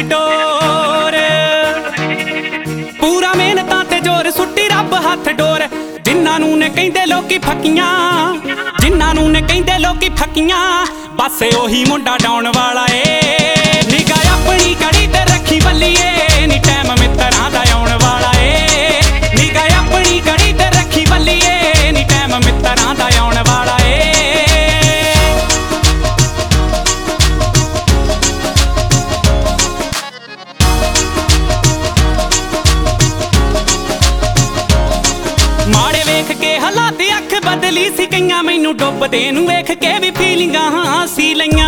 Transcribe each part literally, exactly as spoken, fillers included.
door पूरा मेहनतां ते जोर सुट्टी रब हथ डोर जिन्हां नूं ने कहिंदे लोकी फकीआं जिन्हां नूं ने कहिंदे लोकी फकीआं बस ओही मुंडा डाउण वाला ए निगाह अपनी कड़ी ते रखी बल्लीए नी टैम मित्तरां दा आउण वाला ए निगाह अपनी कड़ी ते रखी बल्लीए नी टैम मित्तरां दा आउण वाला ए माड़े वेख के हालात अख बदली सी कईयां मैनू डुबदे नूं वेख के भी फीलिंगां सी लईयां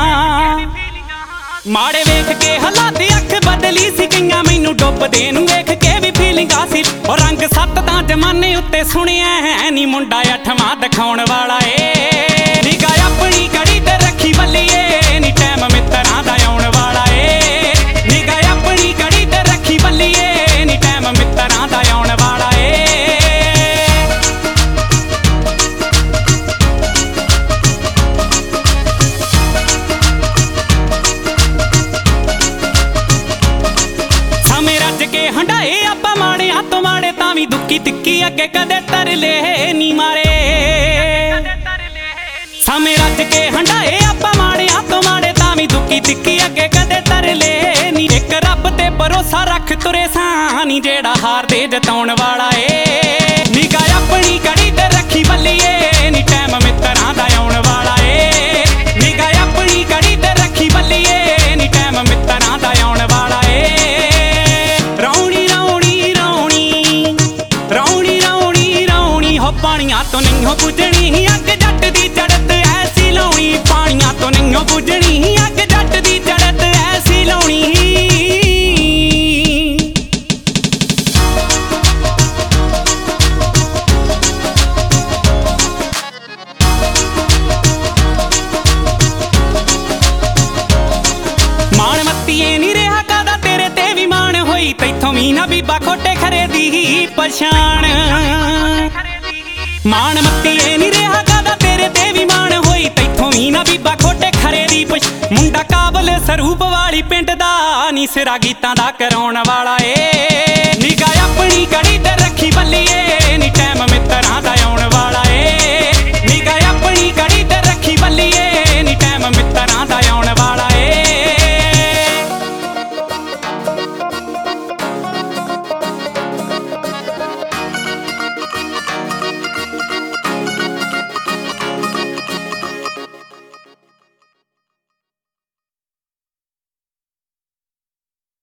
माड़े वेख के हालात अख बदली सी कईयां मैनू डुबदे नूं वेख के भी फीलिंगां सी और रंग सत्त तां जमाने उत्ते सुणिया है नी मुंडा अठवां दिखाउण वाला ए निगाह अपनी कड़ी ते रखी बल्लीए नी टैम मित्तरां दा आउण वाला ए निगाह अपनी कड़ी ते रखी बल्लीए नी टैम मित्तरां दा आउण वाला ए हंडाए आपां माड़ियां तो माड़े तां वी दुक्की तिक्की अगे कदे तरले नी मारे सामे रज के हंडाए आपां माड़ियां तो माड़े तां वी दुक्की तिक्की अगे कदे तरले नी इक रब ते भरोसा रख तुरे सानी जेड़ा हार दे जताउण वाला ए निगाह अपनी कड़ी ते रखी बल्लीए नी टैम मित्तरां दा आउण वाला ए निगाह अपनी कड़ी ते रखी बल्लीए नी टैम मित्तरां दा आउण वाला ए पानियां तो नहीं हो बुझनी अग जट दी चढ़त ऐसी लाउणी पानियां तो नहीं हो बुझनी अग जट दी चढ़त ऐसी लाउणी मान मत्तीए नी रहा कादा तेरे ते भी मान होई तैथों भी ना बीबा खोटे खरे दी पछाण मान मत्तीए नी रहा कादा तेरे ते भी मान होई तैथों भी ना बीबा खोटे खरे दी मुंडा काबल सरूप वाली पिंड दा नी सिरा गीतां दा कराउण वाला ए निगाह अपनी कड़ी ते रखी बल्लीए नी टैम मित्तरां